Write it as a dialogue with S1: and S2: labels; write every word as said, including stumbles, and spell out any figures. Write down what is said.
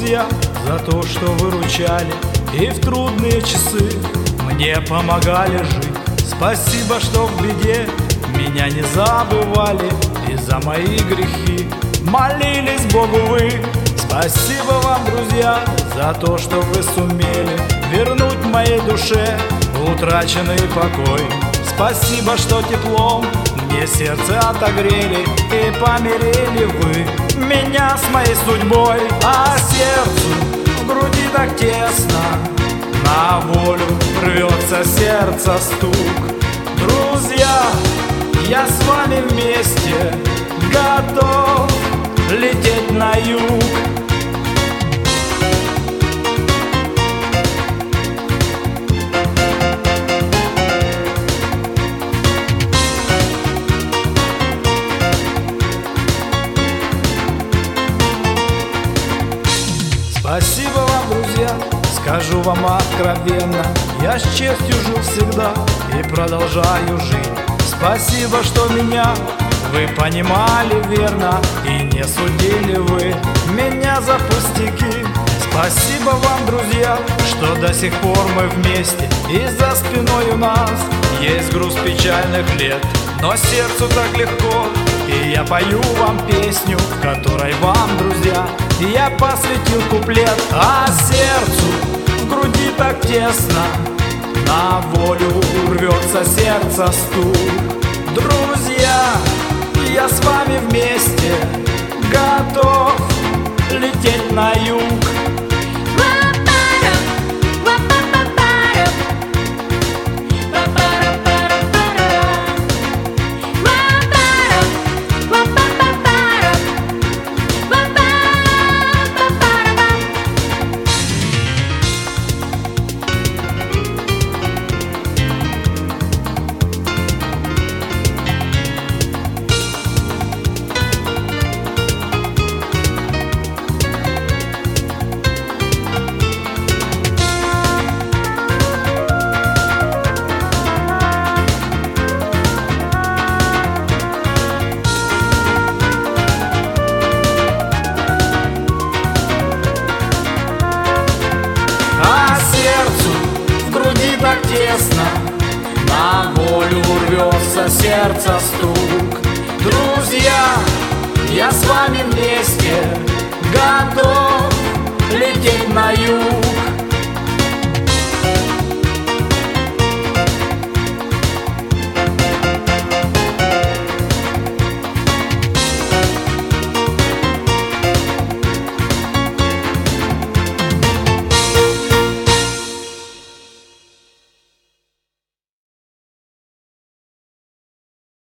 S1: друзья, за то, что выручали и в трудные часы мне помогали жить. Спасибо, что в беде меня не забывали и за мои грехи молились Богу вы. Спасибо вам, друзья, за то, что вы сумели вернуть моей душе утраченный покой. Спасибо, что теплом мне сердце отогрели и помирили вы меня с моей судьбой. А сердцу в груди так тесно, на волю рвется сердце стук. Друзья, я с вами вместе готов лететь на юг. Спасибо вам, друзья, скажу вам откровенно, я с честью жил всегда и продолжаю жить. Спасибо, что меня вы понимали верно и не судили вы меня за пустяки. Спасибо вам, друзья, что до сих пор мы вместе и за спиной у нас есть груз печальных лет. Но сердцу так легко, и я пою вам песню, в которой вам, друзья, я посвятил куплет. А сердцу в груди так тесно, на волю рвется сердце стук. Друзья, я с вами вместе готов лететь на юг. Так тесно, на волю рвется сердце стук. Друзья, я с вами вместе готов лететь на юг.